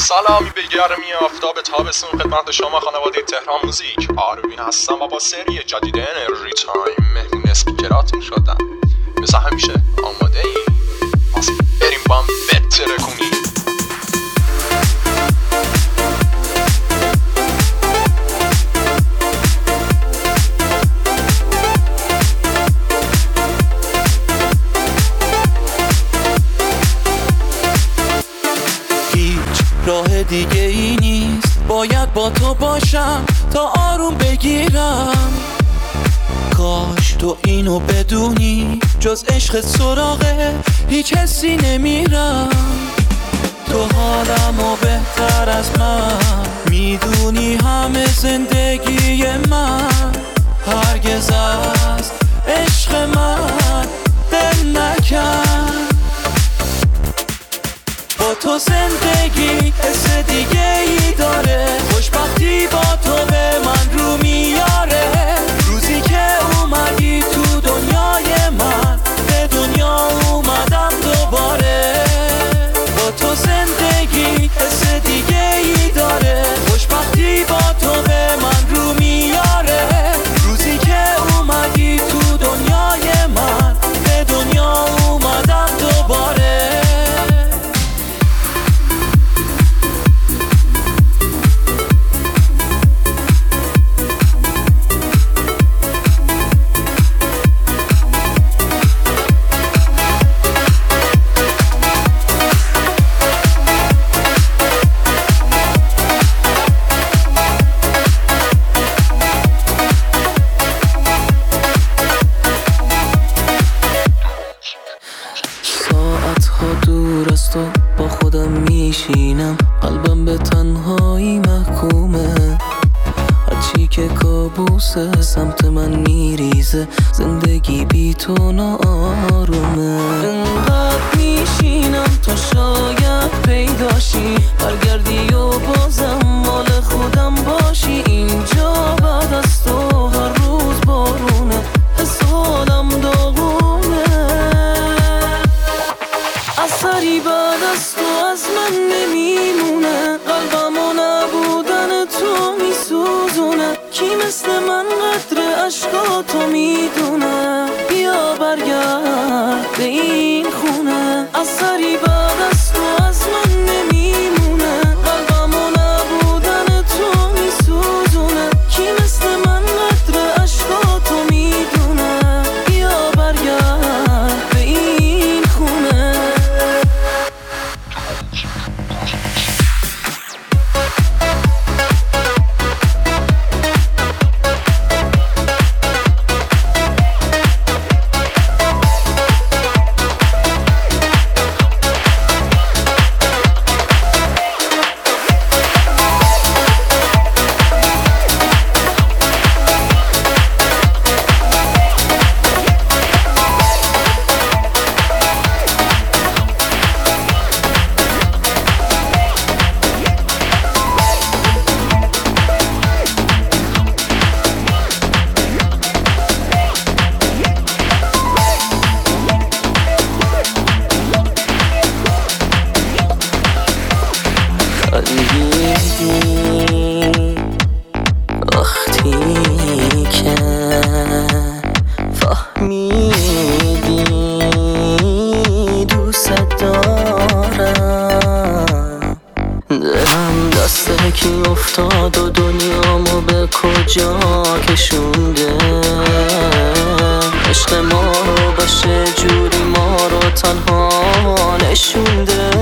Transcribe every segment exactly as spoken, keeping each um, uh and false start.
سلامی به گرمی آفتاب تابستون خدمت شما خانواده تهران موزیک. آروین هستم و با سری جدید انرژی تایم مهمون اسپیکراتون شدم. مثل همیشه آماده ای؟ پس بریم با هم بتره کنیم. راه دیگه ای نیست، باید با تو باشم تا آروم بگیرم. کاش تو اینو بدونی، جز عشق سراغه هیچ حسی نمیرم. تو حالمو بهتر از من میدونی، همه زندگی من هرگز از عشق من دل نکن. با تو زندگی حس دیگه ای داره، خوشبختی با تو به من رو میاره. روزی که اومدی تو دنیای من، به دنیا اومدم دوباره. با تو زندگی حس دیگه ای داره، خوشبختی با تو به من رو میاره. روزی که اومدی تو دنیای من، به دنیا اومدم دوباره. تو با خودم میشینم، قلبم به تنهایی محکومه. هرچی که کابوسه سمت من میریزه، زندگی بی تو ناآرومه. انقدر میشینم تا شاید پیداشی، برگردی و بازم مال خودم باشی. اینجا بعد از تو هر روز بارونه، حس حالم داغونه. اثری بعد از تو از من نمیمونه، قلبم و نبودن تو میسوزونه. کی مثل من قدر عشقاتو میدونه، بیا برگرد به این خونه. اثری بعد از تو از من نمیمونه، قلبم و نبودن تو میسوزونه. کی مثل من قدر عشقاتو میدونه، بیا برگرد به این خونه. وقتی که فهمیدی دوست دارم، دلم دسته کی افتاد و دنیامو به کجا کشونده. عشق ما رو باشه جوری ما رو تنها نشونده.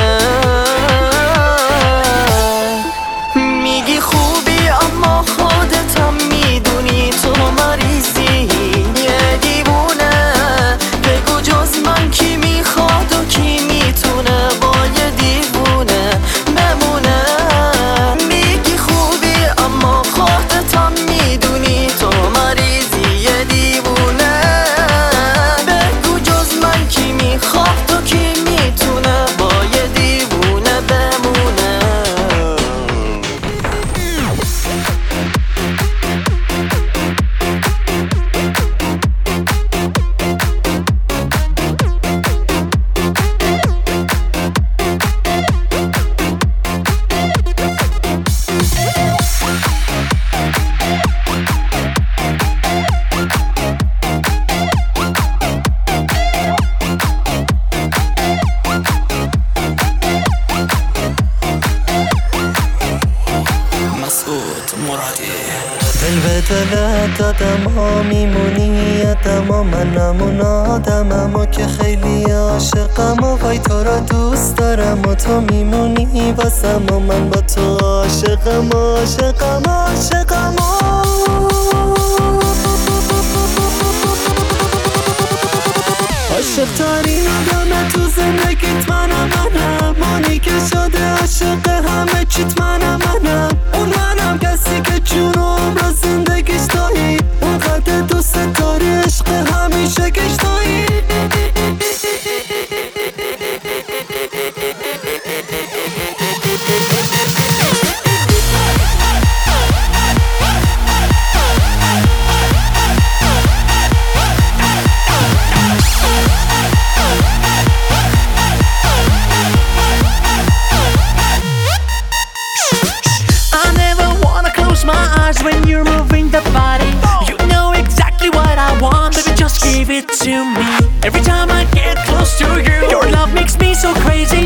میگی خوبی اما خودتم میدونی تو مریضی، یه دیوونه. بگو جز من کی میخواد و کی میتونه با یه دیوونه بمونه. میگی خوبی اما خودتم میدونی تو مریضی، یه دیوونه. بگو جز من کی میخواد و کی میتونه دلت دادم ها میمونی یادم و منم اون آدمم و که خیلی عاشقم و وای تو را دوست دارم و تو میمونی واسم و من با تو عاشقم عاشقم عاشقم عاشق ترین آدم تو زندگیت منم منم مانی که شده عاشق همه چیت منم منم اون منم کسی که جون و عمر زندگیش داری اون قدر دوست داری عشق همیشه کش داری when you're moving the body. You know exactly what I want, baby, just give it to me. Every time I get close to you, your love makes me so crazy.